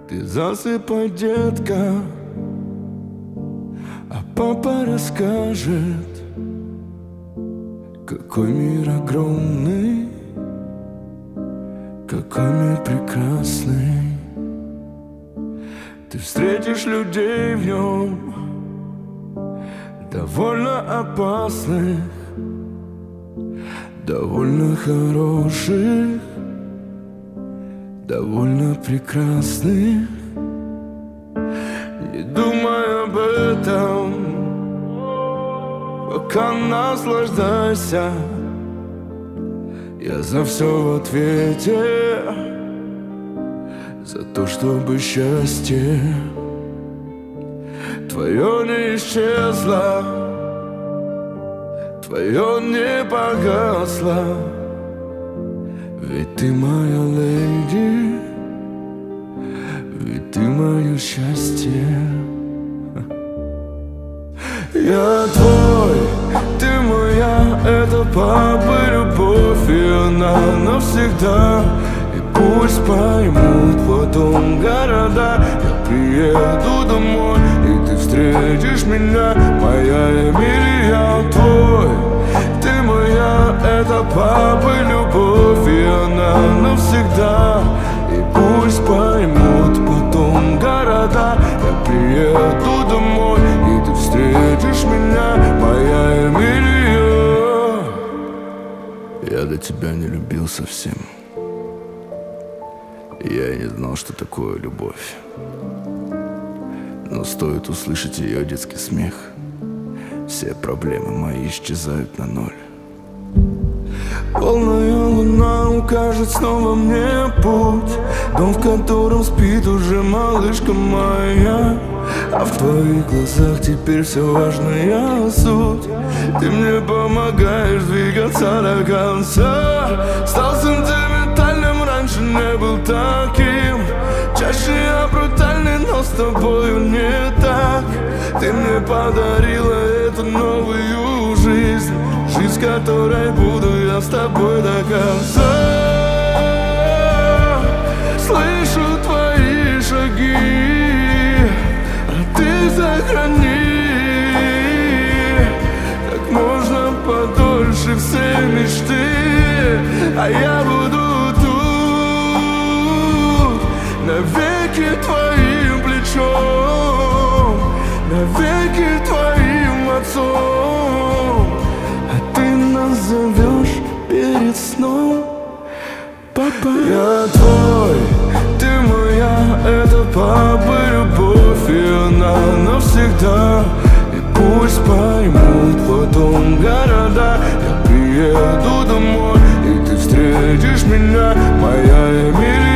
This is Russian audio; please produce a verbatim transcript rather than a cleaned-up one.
Ты засыпай, детка, а папа расскажет, какой мир огромный, какой мир прекрасный. Ты встретишь людей в нем довольно опасных, довольно хороших, довольно прекрасных. Не думай об этом, пока наслаждайся. Я за все в ответе, за то, чтобы счастье твое не исчезло, твое не погасло. Ведь ты моя леди, ведь ты мое счастье. Я твой, ты моя, это папа любовь, и она навсегда. И пусть поймут потом города, я приеду домой, и ты встретишь меня, моя Эмилия. Твой, ты моя, это папа любовь, и она навсегда. И пусть поймут потом города, я приеду домой, и ты встретишь меня, моя Эмилия. Я до тебя не любил совсем, я и не знал, что такое любовь. Но стоит услышать ее детский смех, все проблемы мои исчезают на ноль. Полная луна укажет снова мне путь, дом, в котором спит уже малышка моя. А в твоих глазах теперь все важная суть. Ты мне помогаешь двигаться до конца. Стал сентиментальным, раньше не был таким. Чаще я брутальный, но с тобою не так. Ты мне подарила эту новую жизнь, жизнь, в которой буду я с тобой до конца. Слышу твои шаги, а ты сохрани как можно подольше все мечты, а я буду тут навеки твоим плечом, навеки твоим отцом. А ты назовешь перед сном, папа. Я твой, ты моя, это папа любовь, и она навсегда. И пусть поймут потом города, я приеду домой, и ты встретишь меня, моя Эмилия.